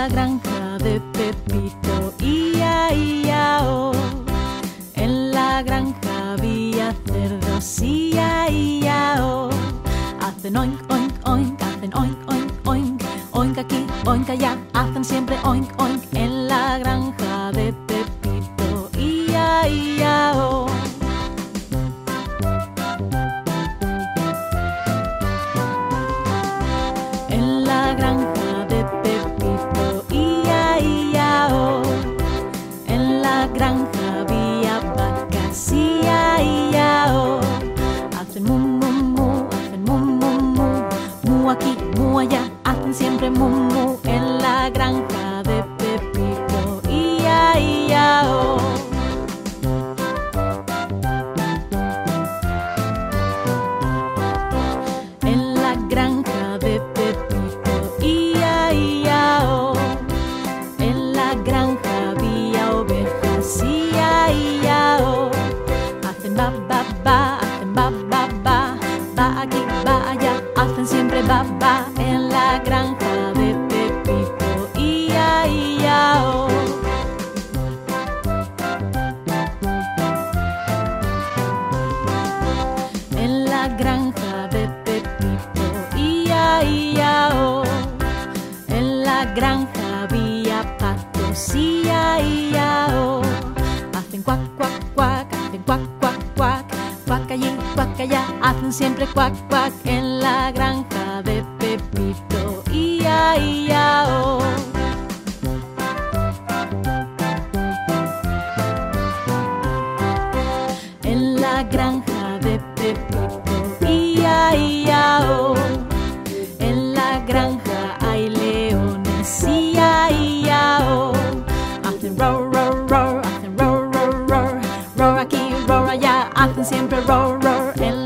la granja de Pepito, ia, ia, oh. En la granja había cerdos, ia, ia, oh. Hacen oink, oink, oink, hacen oink, oink, oink. Oink aquí, oink allá, hacen siempre oink, oink. En la granja de Pepito, ia, ia, oh. En la granja de Pepito, ia, ia, oh. En la granja había vacas, ia, ia, oh. Hacen mu, mu, mu, hacen mu, mu, mu. Mu aquí, mu allá, hacen siempre mu, mu. En la granja de Pepito, ia, ia, oh. En la granja de Pepito, ia, ia, oh. En la granja había ovejas, ia, ia, oh. Hacen ba, ba, ba, hacen ba, ba, ba. Va aquí, va allá, hacen siempre ba, ba. En la granja de Pepito, ia, ia, oh. En la granja de Pepito, ia, ia, oh. En la granja había patos, ia, ia, oh. Hacen cuac, cuac, cuac, hacen cuac, cuac, cuac. Cuac allí, cuac allá, hacen siempre cuac, cuac. En la granja de Pepito, ia, ia, oh. En la granja de Pepito, ia, ia, oh. En la granja hay leones, ia, ia, oh. Hacen roar, roar, roar, hacen roar, roar, roar. Roar aquí, roar allá, hacen siempre roar, roar. En